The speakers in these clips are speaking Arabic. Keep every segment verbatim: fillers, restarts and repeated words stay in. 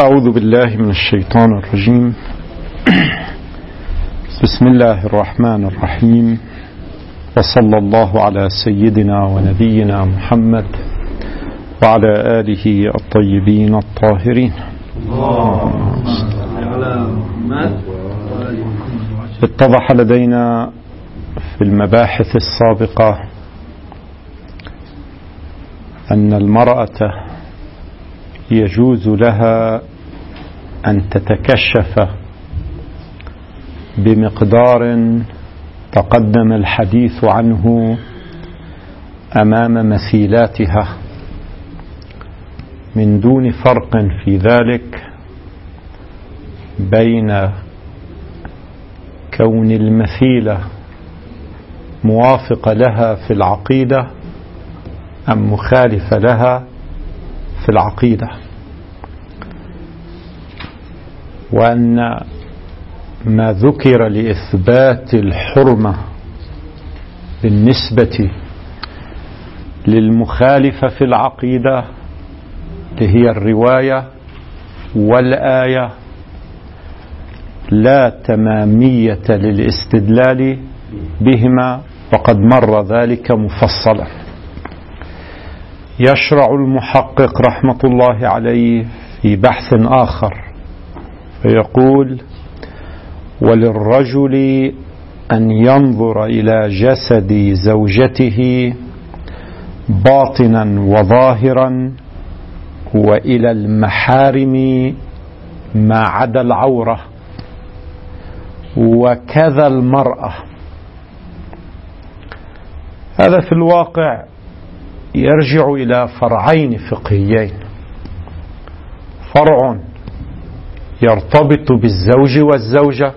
أعوذ بالله من الشيطان الرجيم. بسم الله الرحمن الرحيم، وصلى الله على سيدنا ونبينا محمد وعلى آله الطيبين الطاهرين. اتضح لدينا في المباحث السابقة أن المرأة يجوز لها أن تتكشف بمقدار تقدم الحديث عنه أمام مثيلاتها، من دون فرق في ذلك بين كون المثيلة موافقة لها في العقيدة أم مخالفة لها في العقيدة، وأن ما ذكر لإثبات الحرمة بالنسبة للمخالفة في العقيدة اللي هي الرواية والآية لا تمامية للاستدلال بهما، وقد مر ذلك مفصلا. يشرع المحقق رحمة الله عليه في بحث آخر فيقول: وللرجل أن ينظر إلى جسد زوجته باطنا وظاهرا، وإلى المحارم ما عدا العورة، وكذا المرأة. هذا في الواقع يرجع إلى فرعين فقهيين: فرع يرتبط بالزوج والزوجة،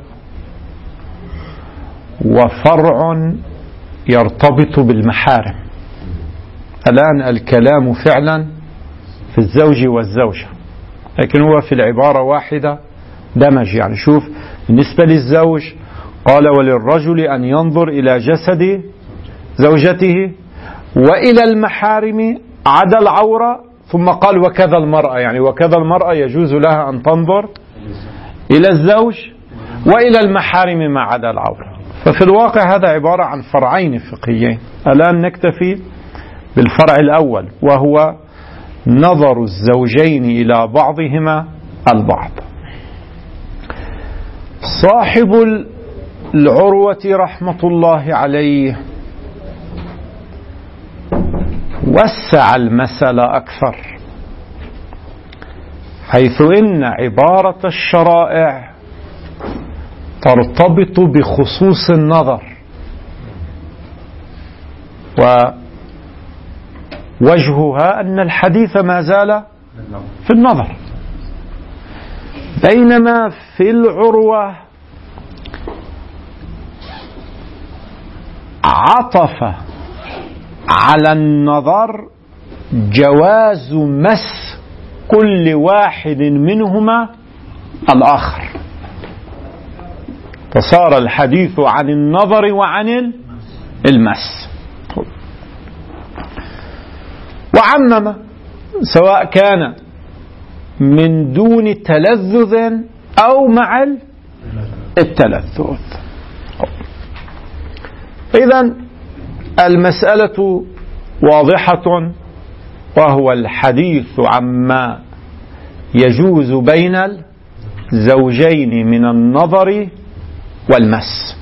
وفرع يرتبط بالمحارم. الآن الكلام فعلا في الزوج والزوجة، لكن هو في العبارة واحدة دمج. يعني شوف، بالنسبة للزوج قال: وللرجل أن ينظر إلى جسد زوجته وإلى المحارم عدا العورة، ثم قال: وكذا المرأة. يعني وكذا المرأة يجوز لها أن تنظر إلى الزوج وإلى المحارم ما عدا العورة. ففي الواقع هذا عبارة عن فرعين فقهيين. الآن نكتفي بالفرع الأول، وهو نظر الزوجين إلى بعضهما البعض. صاحب العروة رحمة الله عليه وسع المسألة أكثر، حيث إن عبارة الشرائع ترتبط بخصوص النظر، ووجهها أن الحديث ما زال في النظر، بينما في العروة عطف على النظر جواز مس كل واحد منهما الآخر، فصار الحديث عن النظر وعن المس، وعمم سواء كان من دون تلذذ أو مع التلذذ. إذن المسألة واضحة، وهو الحديث عما يجوز بين الزوجين من النظر والمس.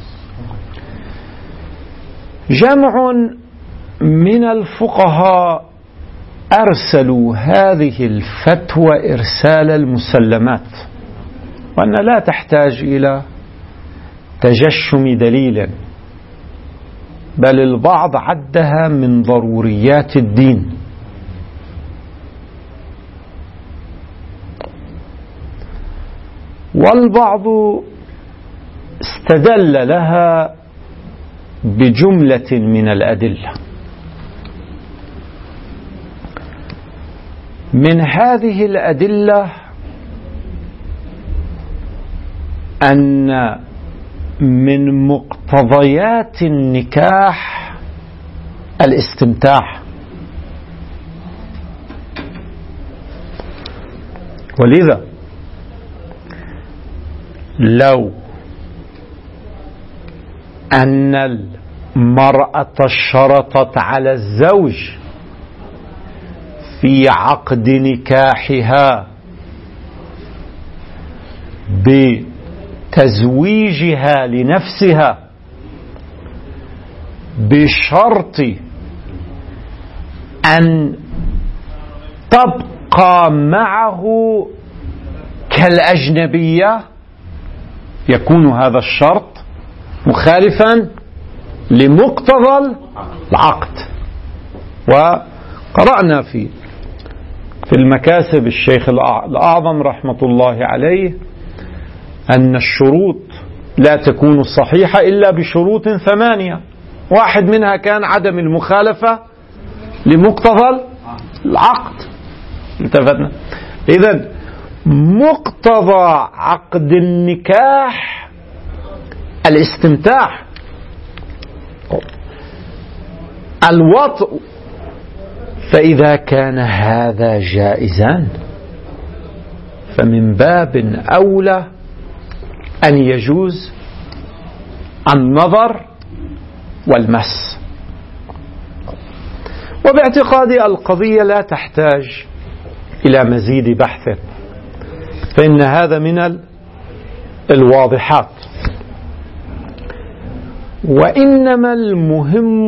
جمع من الفقهاء أرسلوا هذه الفتوى إرسال المسلمات، وأن لا تحتاج إلى تجشم دليل، بل البعض عدها من ضروريات الدين. والبعض استدل لها بجملة من الأدلة. من هذه الأدلة أن من مقتضيات النكاح الاستمتاع، ولذا لو أن المرأة اشترطت على الزوج في عقد نكاحها بتزويجها لنفسها بشرط أن تبقى معه كالأجنبية، يكون هذا الشرط مخالفا لمقتضى العقد. وقرأنا في في المكاسب الشيخ الأعظم رحمة الله عليه أن الشروط لا تكون صحيحة إلا بشروط ثمانية، واحد منها كان عدم المخالفة لمقتضى العقد. انتبهنا؟ إذن مقتضى عقد النكاح الاستمتاع، الوطء، فإذا كان هذا جائزا فمن باب أولى أن يجوز النظر والمس. وباعتقادي القضية لا تحتاج إلى مزيد بحث، فإن هذا من الواضحات. وإنما المهم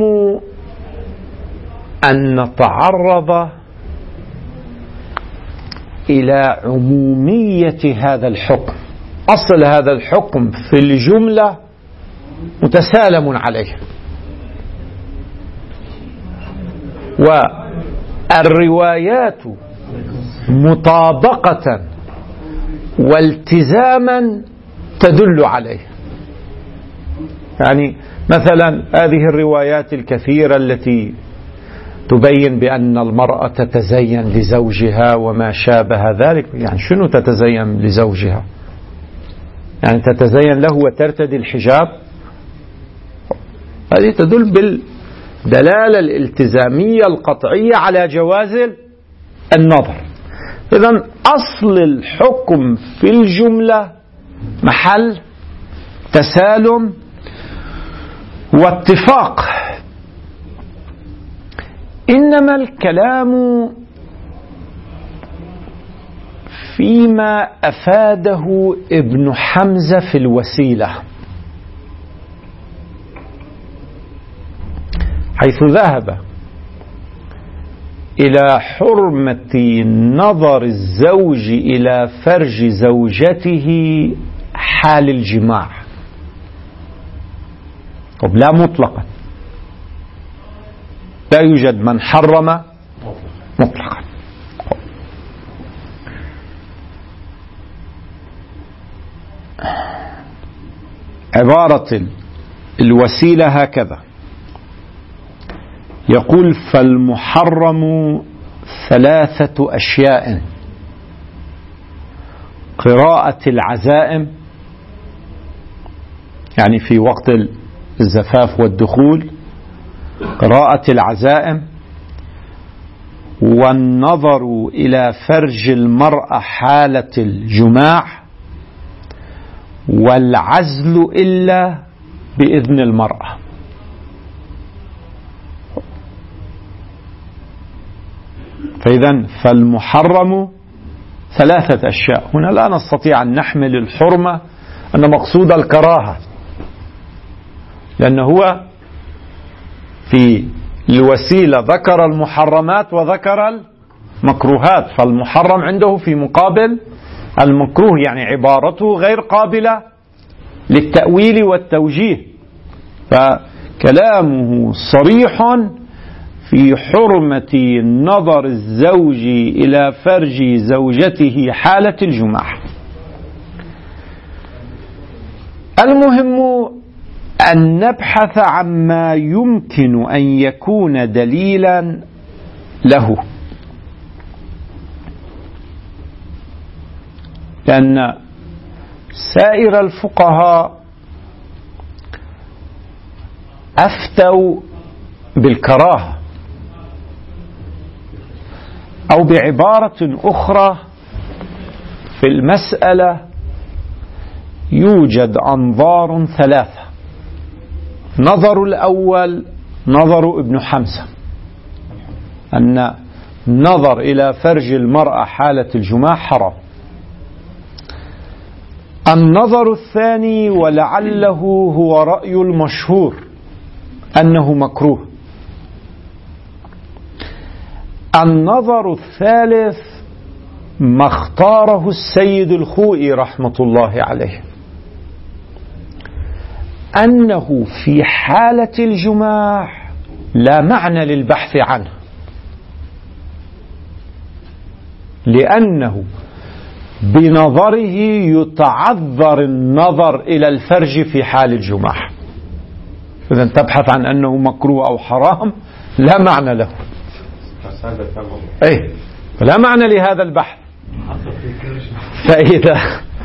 أن نتعرض إلى عمومية هذا الحكم. أصل هذا الحكم في الجملة متسالم عليه، والروايات مطابقة والتزاما تدل عليه. يعني مثلا هذه الروايات الكثيرة التي تبين بأن المرأة تتزين لزوجها وما شابه ذلك، يعني شنو تتزين لزوجها؟ يعني تتزين له وترتدي الحجاب؟ هذه تدل بالدلالة الالتزامية القطعية على جواز النظر. إذن أصل الحكم في الجملة محل تسالم واتفاق، إنما الكلام فيما أفاده ابن حمزة في الوسيلة، حيث ذهب إلى حرمة نظر الزوج إلى فرج زوجته حال الجماع، طب لا مطلقا، لا يوجد من حرم مطلقا. عبارة الوسيلة هكذا، يقول: فالمحرم ثلاثة أشياء: قراءة العزائم، يعني في وقت الزفاف والدخول قراءة العزائم، والنظر إلى فرج المرأة حالة الجماع، والعزل إلا بإذن المرأة. فإذن فالمحرم ثلاثة أشياء. هنا لا نستطيع أن نحمل الحرمة أن مقصود الكراهة، لأنه هو في الوسيلة ذكر المحرمات وذكر المكروهات، فالمحرم عنده في مقابل المكروه، يعني عبارته غير قابلة للتأويل والتوجيه، فكلامه صريح في حرمة نظر الزوج إلى فرج زوجته حالة الجماع. المهم أن نبحث عما يمكن أن يكون دليلا له، لأن سائر الفقهاء أفتوا بالكراهة، أو بعبارة أخرى في المسألة يوجد أنظار ثلاثة. نظر الأول نظر ابن حمزة، أن نظر إلى فرج المرأة حالة الجماع حرام. النظر الثاني ولعله هو رأي المشهور أنه مكروه. النظر الثالث ما اختاره السيد الخوئي رحمة الله عليه، أنه في حالة الجماع لا معنى للبحث عنه، لأنه بنظره يتعذر النظر إلى الفرج في حال الجماع. إذا تبحث عن أنه مكروه أو حرام لا معنى له، أي لا معنى لهذا البحث. فإذا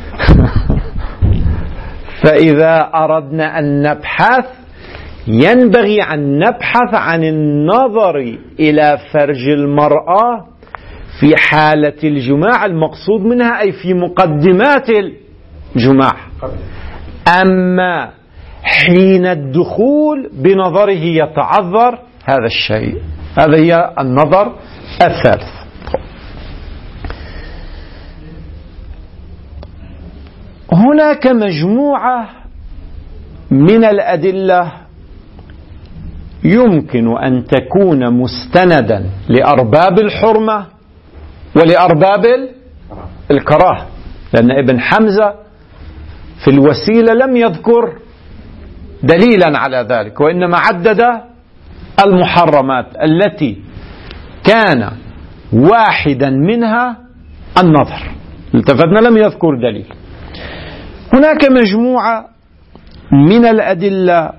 فإذا أردنا أن نبحث ينبغي أن نبحث عن النظر إلى فرج المرأة في حالة الجماع، المقصود منها أي في مقدمات الجماع. أما حين الدخول بنظره يتعذر هذا الشيء. هذا هي النظر الثالث. هناك مجموعة من الأدلة يمكن أن تكون مستندا لأرباب الحرمة ولأرباب الكراهة، لأن ابن حمزة في الوسيلة لم يذكر دليلا على ذلك، وإنما عدد المحرمات التي كان واحدا منها النظر. التفتنا لم يذكر دليل. هناك مجموعة من الأدلة،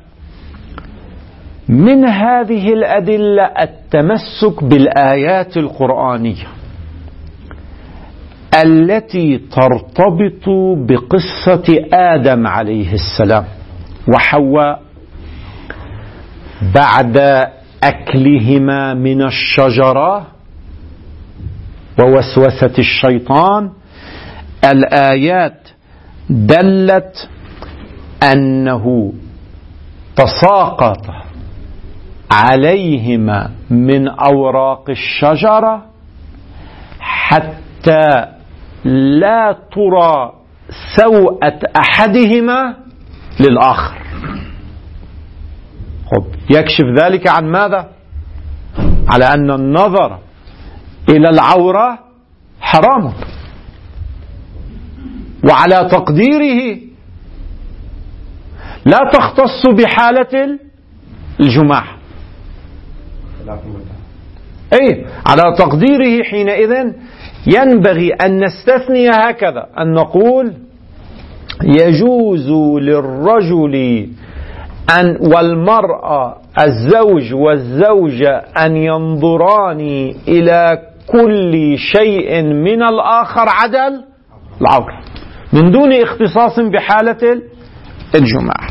من هذه الأدلة التمسك بالآيات القرآنية التي ترتبط بقصة آدم عليه السلام وحواء بعد أكلهما من الشجرة ووسوسة الشيطان. الآيات دلت أنه تساقط عليهما من أوراق الشجرة حتى لا ترى سوءة أحدهما للآخر. خب يكشف ذلك عن ماذا؟ على أن النظر إلى العورة حرام، وعلى تقديره لا تختص بحالة الجماع. أي على تقديره حينئذ ينبغي أن نستثني هكذا، أن نقول يجوز للرجل أن والمرأة الزوج والزوجة أن ينظران إلى كل شيء من الآخر عدا العورة من دون اختصاص بحالة الجماع،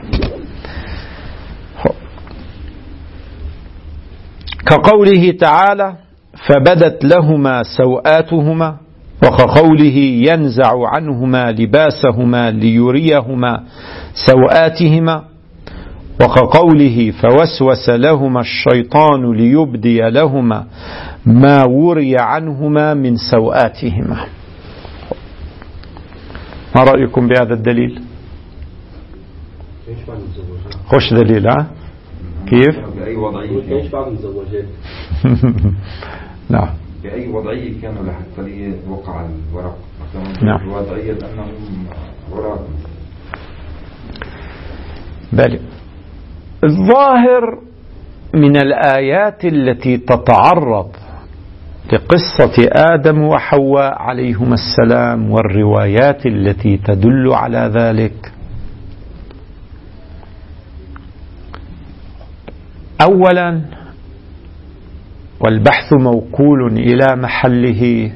كقوله تعالى فبدت لهما سوآتهما، وكقوله ينزع عنهما لباسهما ليريهما سوآتهما، وكقوله فوسوس لهما الشيطان ليبدي لهما ما وري عنهما من سوآتهما. ما رأيكم بهذا الدليل؟ خوش دليل ها؟ كيف؟ بأي وضعية ايش بعض المزوجات؟ نعم بأي وضعية كانوا لحتى وقع الورق؟ نعم وضعية أنهم وراء. بل الظاهر من الآيات التي تتعرض لقصة آدم وحواء عليهما السلام والروايات التي تدل على ذلك، أولا والبحث موكول إلى محله،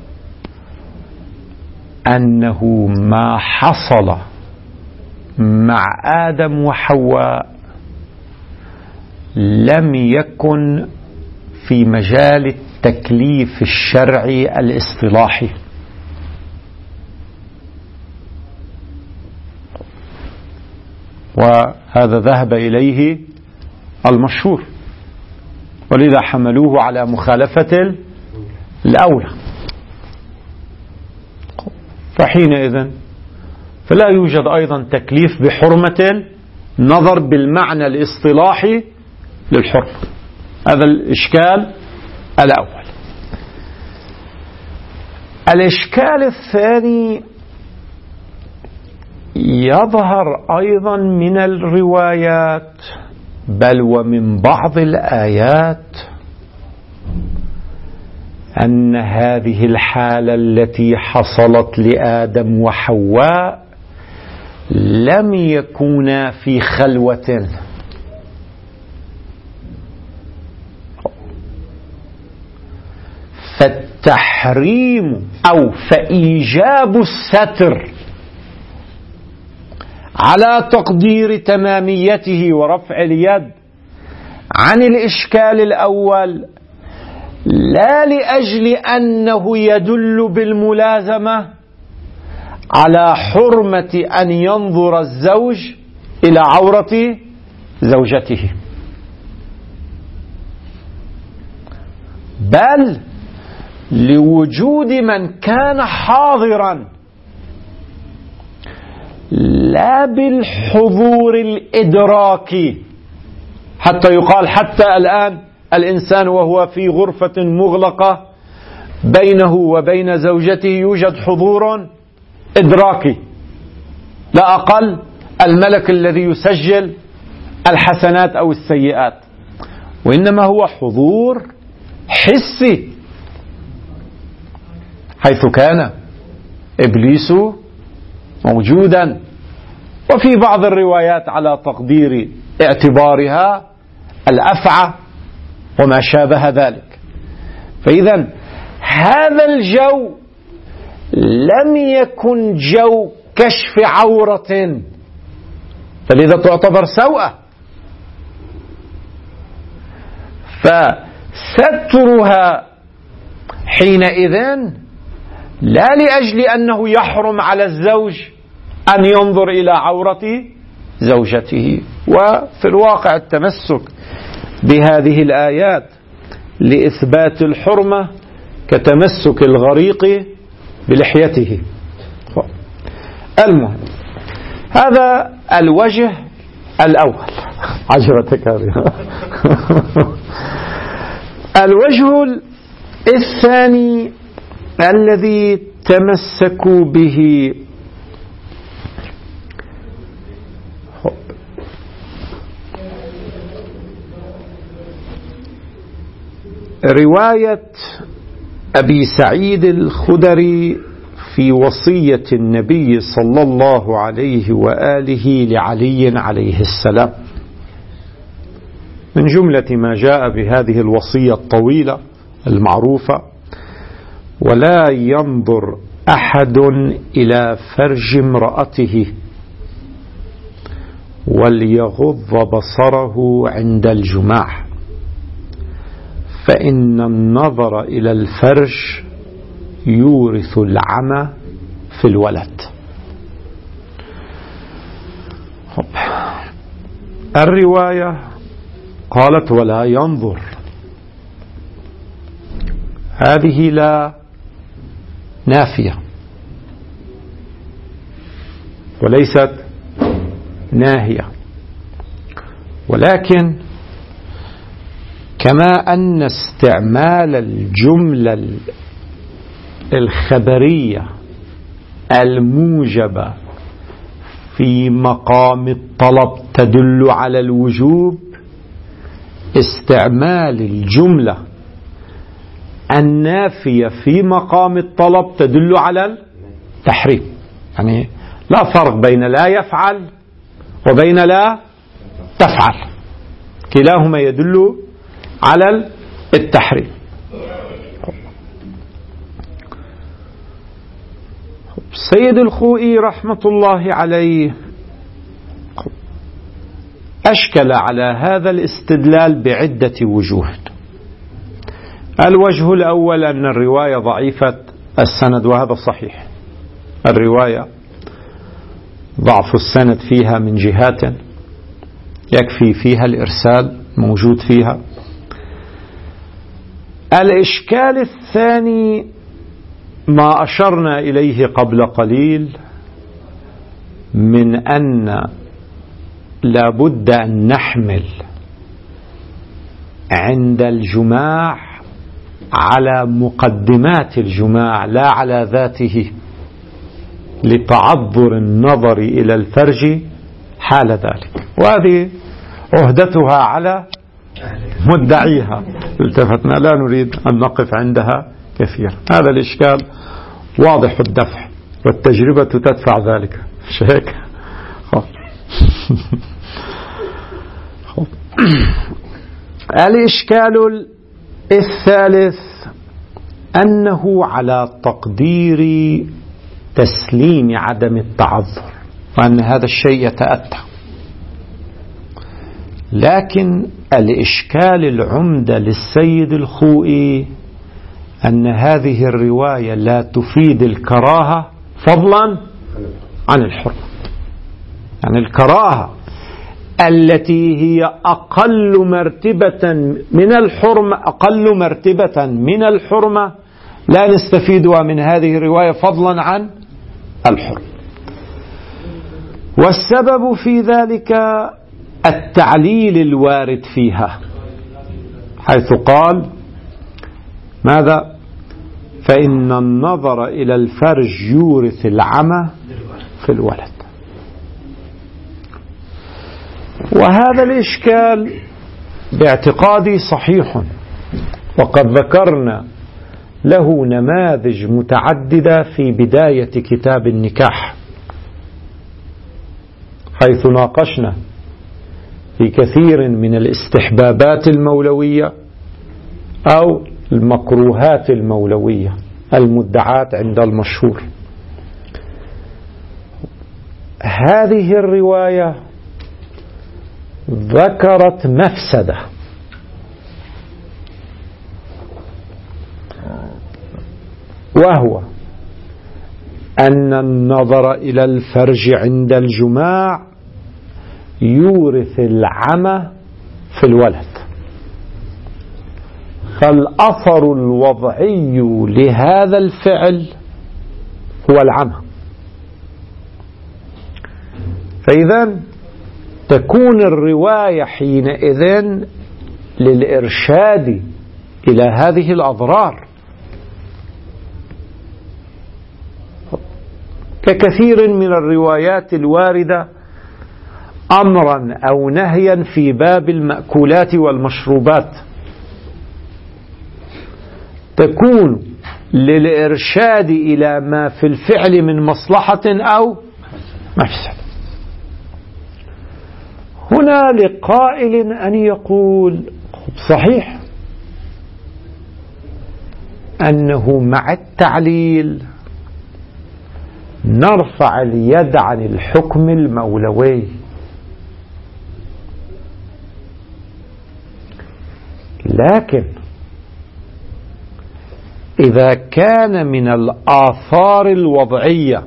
أنه ما حصل مع آدم وحواء لم يكن في مجال التكليف الشرعي الاصطلاحي، وهذا ذهب إليه المشهور، ولذا حملوه على مخالفة الأولى. فحينئذ فلا يوجد أيضا تكليف بحرمة النظر بالمعنى الاصطلاحي للحرمة. هذا الإشكال الأول. الإشكال الثاني يظهر أيضا من الروايات بل ومن بعض الآيات أن هذه الحالة التي حصلت لآدم وحواء لم يكونا في خلوة، فالتحريم أو فإيجاب الستر على تقدير تماميته ورفع اليد عن الإشكال الأول لا لأجل أنه يدل بالملازمة على حرمة أن ينظر الزوج إلى عورة زوجته، بل لوجود من كان حاضرا لا بالحضور الإدراكي، حتى يقال حتى الآن الإنسان وهو في غرفة مغلقة بينه وبين زوجته يوجد حضور إدراكي، لا أقل الملك الذي يسجل الحسنات أو السيئات، وإنما هو حضور حسي، حيث كان إبليس موجودا. وفي بعض الروايات على تقدير اعتبارها الأفعى وما شابه ذلك. فإذا هذا الجو لم يكن جو كشف عورة، فلذا تعتبر سوءة. فسترها حينئذ لا لأجل أنه يحرم على الزوج أن ينظر إلى عورة زوجته. وفي الواقع التمسك بهذه الآيات لإثبات الحرمة كتمسك الغريق بلحيته. المهم هذا الوجه الأول. عجبتك هذه. الوجه الثاني الذي تمسكوا به رواية أبي سعيد الخدري في وصية النبي صلى الله عليه وآله لعلي عليه السلام. من جملة ما جاء بهذه الوصية الطويلة المعروفة: ولا ينظر أحد إلى فرج امرأته وليغض بصره عند الجماع، فإن النظر إلى الفرج يورث العمى في الولد. الرواية قالت ولا ينظر، هذه لا نافية وليست ناهية، ولكن كما أن استعمال الجملة الخبرية الموجبة في مقام الطلب تدل على الوجوب، استعمال الجملة النافية في مقام الطلب تدل على التحريم. يعني لا فرق بين لا يفعل وبين لا تفعل، كلاهما يدل على التحريم. سيد الخوئي رحمة الله عليه أشكل على هذا الاستدلال بعدة وجوه. الوجه الأول أن الرواية ضعيفة السند، وهذا صحيح. الرواية ضعف السند فيها من جهات يكفي فيها الإرسال موجود فيها. الإشكال الثاني ما أشرنا إليه قبل قليل من أن لابد أن نحمل عند الجماع على مقدمات الجماع لا على ذاته، لتعذر النظر إلى الفرج حال ذلك، وهذه عهدتها على مدعيها. التفتنا لا نريد أن نقف عندها كثيرا. هذا الإشكال واضح الدفع والتجربة تدفع ذلك، مش هيك؟ الإشكال الثالث أنه على تقدير تسليم عدم التعذر، وأن هذا الشيء يتأتى. لكن الإشكال العمدة للسيد الخوئي أن هذه الرواية لا تفيد الكراهة فضلا عن الحرمة. يعني الكراهة التي هي أقل مرتبة من الحرمة أقل مرتبة من الحرمة لا نستفيدها من هذه الرواية فضلا عن الحرمة. والسبب في ذلك التعليل الوارد فيها، حيث قال ماذا؟ فإن النظر إلى الفرج يورث العمى في الولد. وهذا الإشكال باعتقادي صحيح، وقد ذكرنا له نماذج متعددة في بداية كتاب النكاح، حيث ناقشنا في كثير من الاستحبابات المولوية أو المكروهات المولوية المدعاة عند المشهور. هذه الرواية ذكرت مفسدة، وهو أن النظر إلى الفرج عند الجماع يورث العمى في الولد، فالأثر الوضعي لهذا الفعل هو العمى. فإذا تكون الرواية حينئذ للإرشاد إلى هذه الأضرار، ككثير من الروايات الواردة أمرا أو نهيا في باب المأكولات والمشروبات، تكون للإرشاد إلى ما في الفعل من مصلحة أو مفسدة. هنا لقائل أن يقول صحيح أنه مع التعليل نرفع اليد عن الحكم المولوي، لكن إذا كان من الآثار الوضعية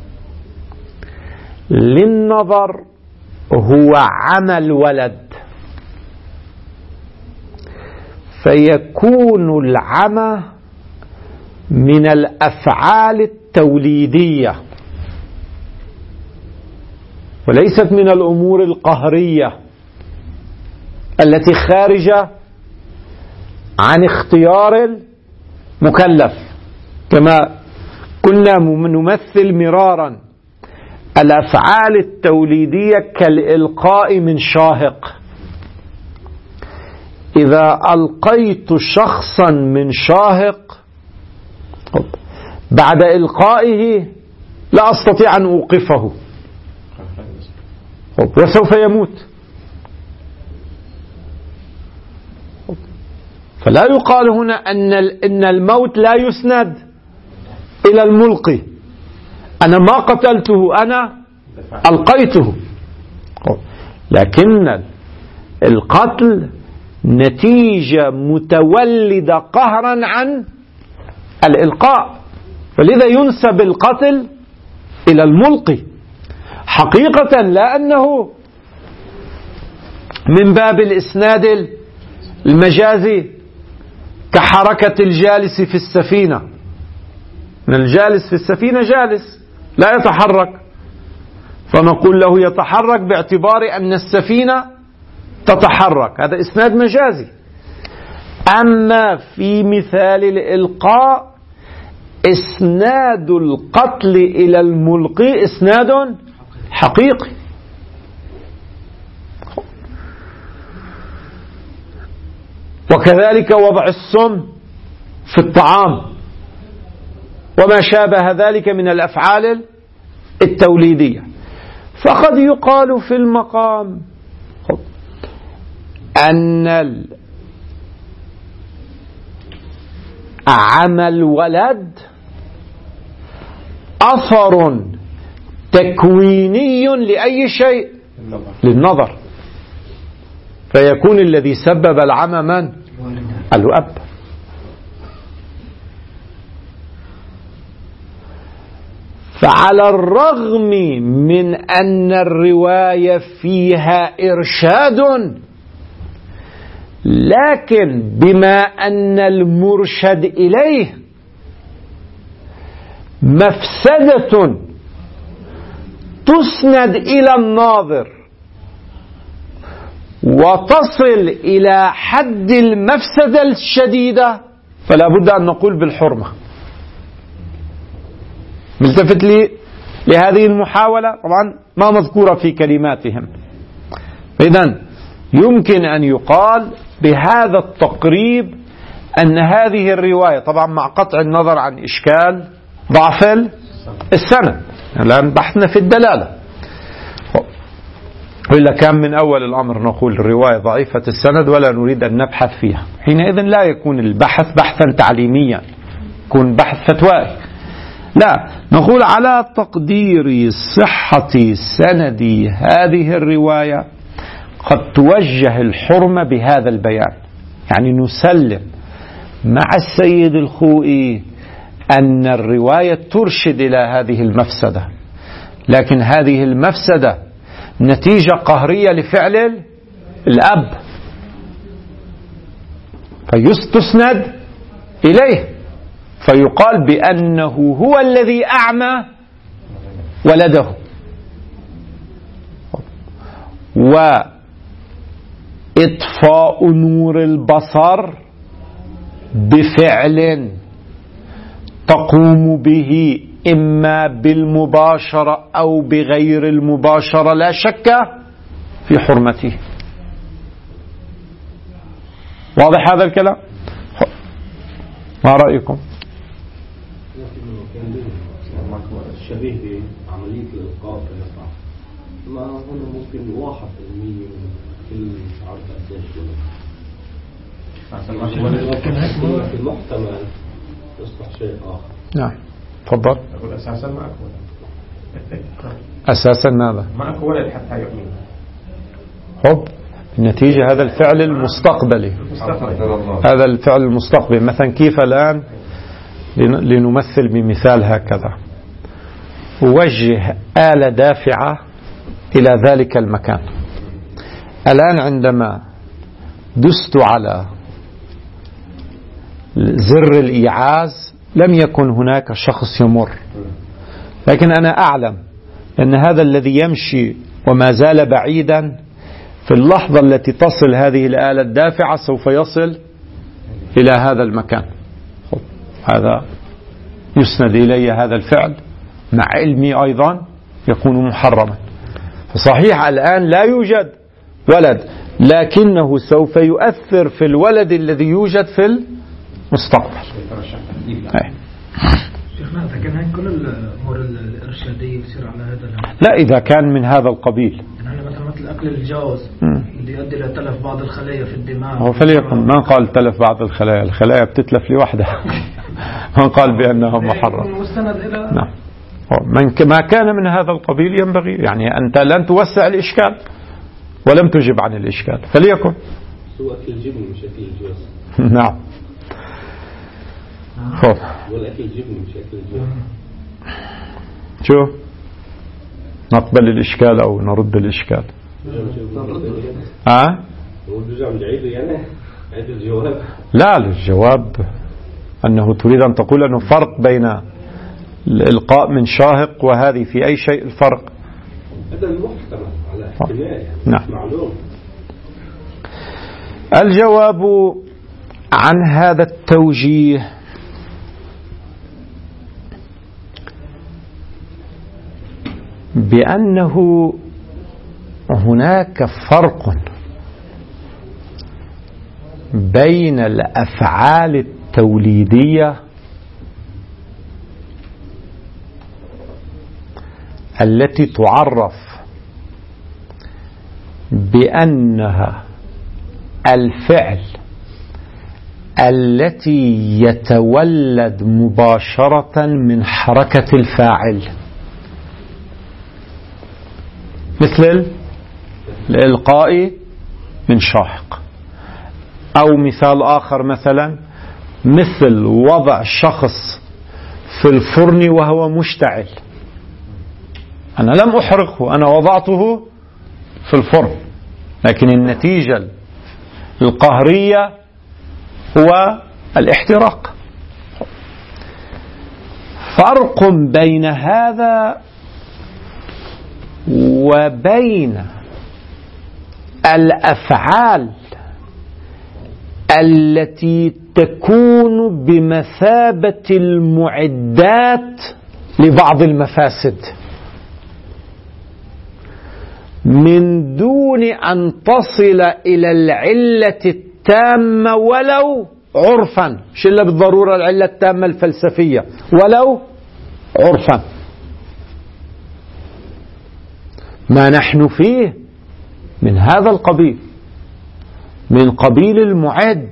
للنظر هو عمى الولد، فيكون العمى من الأفعال التوليدية وليست من الأمور القهرية التي خارجة عن اختيار المكلف، كما كنا نمثل مرارا الأفعال التوليدية كالإلقاء من شاهق. إذا ألقيت شخصا من شاهق بعد إلقائه لا أستطيع أن أوقفه وسوف يموت، فلا يقال هنا أن إن الموت لا يسند إلى الملقي، أنا ما قتلته، أنا ألقيته، لكن القتل نتيجة متولدة قهرا عن الإلقاء، فلذا ينسب القتل إلى الملقي حقيقة، لا أنه من باب الإسناد المجازي كحركة الجالس في السفينة. من الجالس في السفينة جالس لا يتحرك، فنقول له يتحرك باعتبار أن السفينة تتحرك، هذا إسناد مجازي. أما في مثال الإلقاء إسناد القتل إلى الملقي إسناد حقيقي. وكذلك وضع السم في الطعام وما شابه ذلك من الأفعال التوليدية. فقد يقال في المقام أن عمل ولد أثر تكويني لأي شيء؟ للنظر. فيكون الذي سبب العمى من؟ الأب. فعلى الرغم من أن الرواية فيها إرشاد، لكن بما أن المرشد إليه مفسدة تسند إلى الناظر وتصل إلى حد المفسدة الشديدة، فلا بد أن نقول بالحرمة. ملتفت لي لهذه المحاولة، طبعا ما مذكورة في كلماتهم. إذن يمكن أن يقال بهذا التقريب أن هذه الرواية، طبعا مع قطع النظر عن إشكال ضعف السند، الآن بحثنا في الدلالة، وإلا كان من أول الأمر نقول الرواية ضعيفة السند ولا نريد أن نبحث فيها، حينئذ لا يكون البحث بحثا تعليميا، يكون بحث فتوائي. لا، نقول على تقدير صحة سند هذه الرواية قد توجه الحرمة بهذا البيان، يعني نسلم مع السيد الخوئي أن الرواية ترشد إلى هذه المفسدة، لكن هذه المفسدة نتيجة قهرية لفعل الأب، فيستسند إليه، فيقال بأنه هو الذي أعمى ولده. وإطفاء نور البصر بفعل تقوم به إما بالمباشرة أو بغير المباشرة لا شك في حرمته. واضح هذا الكلام؟ ما رأيكم؟ الشبيه بعملية الإلقاء في الإصلاح ما هنا ممكن واحد بالمية في العرض الداش، ولكن في المحتمل يصبح شيء آخر. نعم تفضل. أقول أساسا ما أكو أساسا ماذا؟ ما أكو ولد حتى يؤمن. حب النتيجة هذا الفعل المستقبلي، هذا الفعل المستقبلي. مثلا كيف الآن لنمثل بمثال هكذا، وجه آلة دافعة إلى ذلك المكان. الآن عندما دست على زر الإيعاز لم يكن هناك شخص يمر، لكن أنا أعلم أن هذا الذي يمشي وما زال بعيدا في اللحظة التي تصل هذه الآلة الدافعة سوف يصل إلى هذا المكان. هذا يسند إلي هذا الفعل مع علمي أيضا يكون محرما. فصحيح الآن لا يوجد ولد، لكنه سوف يؤثر في الولد الذي يوجد في المستقبل. شيخنا إذا كان كل الأمور الإرشادية يصير على هذا النحو، لا إذا كان من هذا القبيل، يعني مثلا مثل أكل الجوز اللي يؤدي إلى تلف بعض الخلايا في الدماغ. هو فليكن ما قال تلف بعض الخلايا، الخلايا بتتلف لوحدها. ما قال بأنها محرم. نعم، من ما كان من هذا القبيل ينبغي، يعني أنت لن توسع الإشكال ولم تجب عن الإشكال، فليكن. سوى أكل الجبن مش أكل الجوز. نعم. خوف. والأكل الجبن مش أكل الجوز. شو؟ نقبل الإشكال أو نرد الإشكال؟ أه؟ لا، للجواب أنه تريد أن تقول أنه فرق بين الإلقاء من شاهق وهذه في أي شيء الفرق. هذا المحتمل على احتمال يعني نعم. معلوم. الجواب عن هذا التوجيه بأنه هناك فرق بين الأفعال التوليدية التي تعرف بأنها الفعل التي يتولد مباشرة من حركة الفاعل، مثل الإلقاء من شاهق، أو مثال آخر مثلا مثل وضع شخص في الفرن وهو مشتعل. أنا لم أحرقه، أنا وضعته في الفرن، لكن النتيجة القهرية هو الاحتراق. فرق بين هذا وبين الأفعال التي تكون بمثابة المعدات لبعض المفاسد من دون أن تصل إلى العلة التامة ولو عرفا، مش إلا بالضرورة العلة التامة الفلسفية، ولو عرفا. ما نحن فيه من هذا القبيل، من قبيل المعد.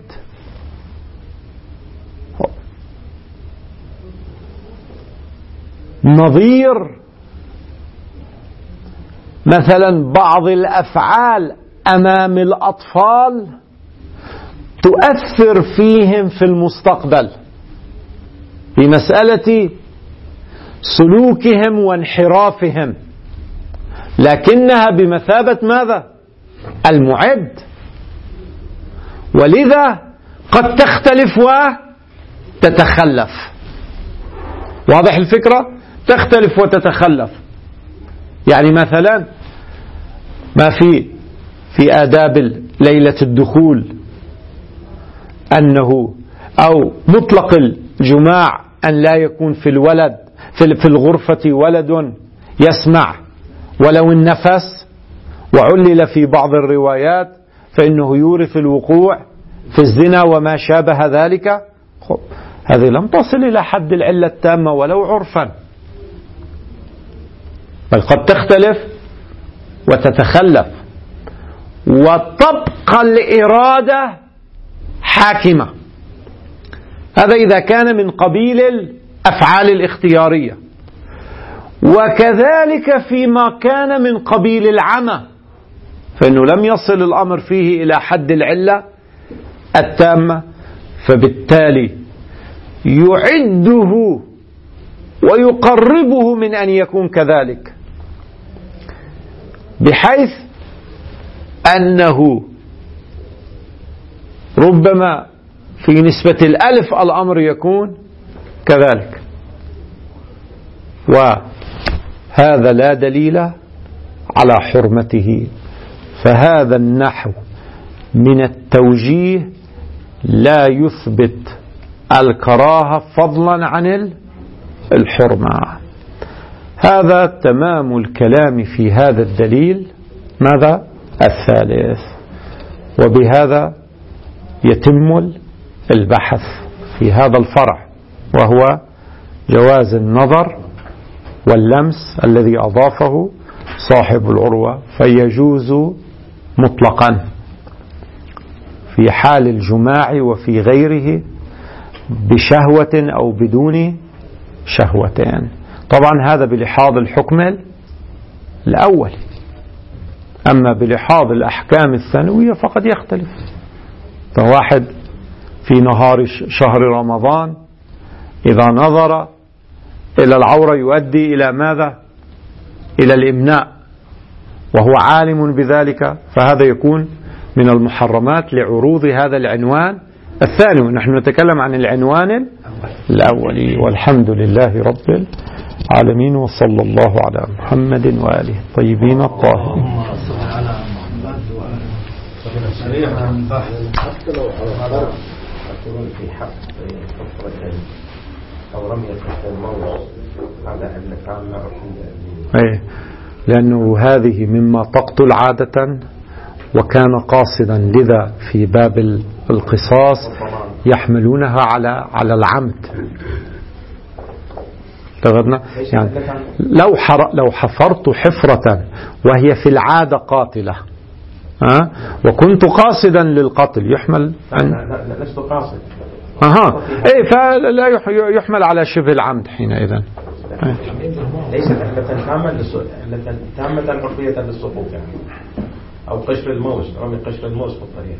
نظير مثلا بعض الأفعال أمام الأطفال تؤثر فيهم في المستقبل بمسألة سلوكهم وانحرافهم، لكنها بمثابة ماذا؟ المعد. ولذا قد تختلف وتتخلف. واضح الفكرة؟ تختلف وتتخلف. يعني مثلا ما في في آداب ليلة الدخول أنه أو مطلق الجماع أن لا يكون في الولد في الغرفة ولد يسمع ولو النفس، وعلل في بعض الروايات فإنه يورث الوقوع في الزنا وما شابه ذلك. هذه لم تصل إلى حد العلة التامة ولو عرفا، بل قد تختلف وتتخلف، وتبقى الإرادة حاكمة. هذا إذا كان من قبيل الأفعال الاختيارية. وكذلك فيما كان من قبيل العمى، فإنه لم يصل الأمر فيه إلى حد العلة التامة، فبالتالي يعده ويقربه من أن يكون كذلك، بحيث أنه ربما في نسبة الألف الأمر يكون كذلك. وهذا لا دليل على حرمته. فهذا النحو من التوجيه لا يثبت الكراهة فضلا عن الحرمة. هذا تمام الكلام في هذا الدليل ماذا؟ الثالث. وبهذا يتم البحث في هذا الفرع، وهو جواز النظر واللمس الذي أضافه صاحب العروة، فيجوز مطلقا في حال الجماع وفي غيره بشهوة أو بدون شهوتين. طبعا هذا بلحاظ الحكم الأول، أما بلحاظ الأحكام الثانوية فقد يختلف. فواحد في نهار شهر رمضان إذا نظر إلى العورة يؤدي إلى ماذا؟ إلى الإمناء، وهو عالم بذلك فهذا يكون من المحرمات لعروض هذا العنوان الثاني، ونحن نتكلم عن العنوان الأول. والحمد لله رب العالمين، وصلى الله على محمد وآله الطيبين الطاهرين. حتى لو على فرق في حق حفرة أو رمية الموت على أن كان أيه، لأنه هذه مما تقتل عادة، وكان قاصدا لذا في باب القصاص يحملونها على على العمد. يعني لو لو حفرت حفرة وهي في العادة قاتلة ها وكنت قاصدا للقتل يحمل عن لا لا لست قاصد. اها اي فلا يحمل على شبه العمد حينئذ. ليست علة تامة علة تامة عرفية للسقوط يعني، أو قشر الموز، رمي قشر الموز في الطريق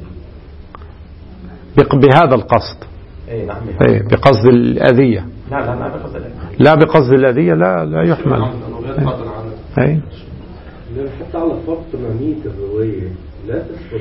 بهذا القصد. اي نعم. اي بقصد الأذية. لا لا لا بقصد الأذية. لا بقصد الأذية لا لا يحمل. اي حتى على فرط مميت الرواية لا تسقط